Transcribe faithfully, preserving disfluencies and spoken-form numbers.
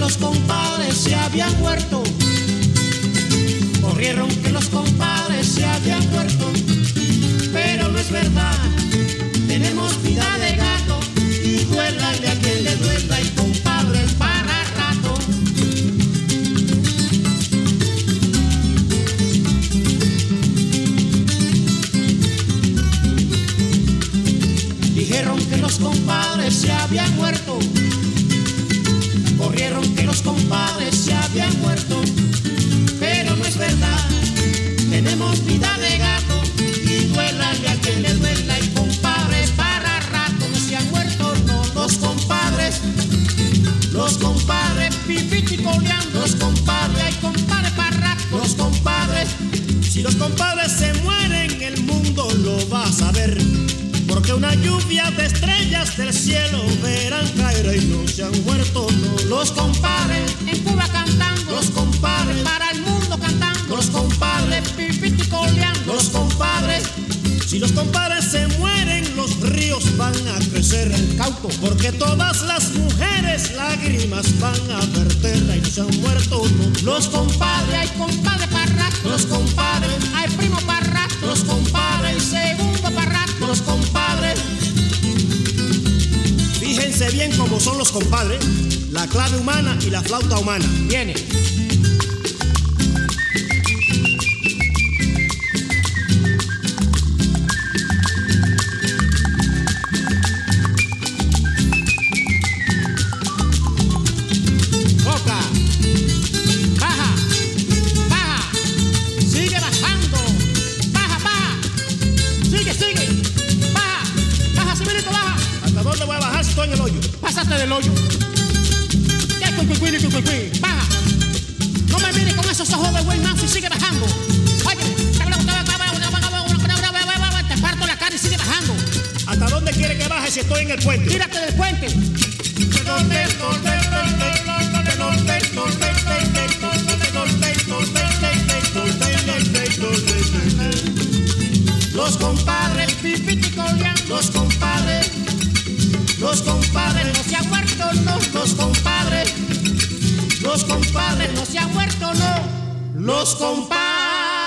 los compadres se habían muerto. Corrieron que los compadres se habían muerto. Pero no es verdad, tenemos vida de gato. Y duélale a quien le duela, y compadres para rato. Dijeron que los compadres se habían muerto. Corrieron que los compadres se habían muerto. Pero no es verdad, tenemos vida de gato. Y duélale a quien le duela, y compadres para rato. No se han muerto, no, los compadres. Los compadres, pipiti coleando. Los compadres, hay compadres para rato. Los compadres. Si los compadres se mueren, el mundo lo va a saber. Porque una lluvia de estrellas del cielo verán caer y no se han muerto, no. Los compadres en Cuba cantando. Los compadres para el mundo cantando. Los compadres pipiti coleando. Los compadres. Si los compadres se mueren, los ríos van a crecer. El Cauco. Porque todas las mujeres lágrimas van a verter y no se han muerto, no. Los compadres, hay compadres para rato. Los compadres, hay primo para rato. Los compadres, segundo para rato. Los compadres. Fíjense bien cómo son los compadres, la clave humana y la flauta humana. Viene. Sopla. Baja. Baja. Sigue bajando. Baja, baja. Sigue, sigue. Baja. Baja, Simerito, baja. ¿Hasta dónde voy a bajar si estoy en el hoyo? Pásate del hoyo. Ya, cui, cui, cui, cui, cui, cui. Baja. No me mires con esos ojos de buen manso y sigue bajando. Oye, te parto la cara y sigue bajando. ¿Hasta dónde quiere que baje si estoy en el puente? Tírate del puente. Los compadres, pipiti coleando. Los compadres, los compadres no se han muerto, no. Los compadres, los compadres no se han muerto, no. Los compadres.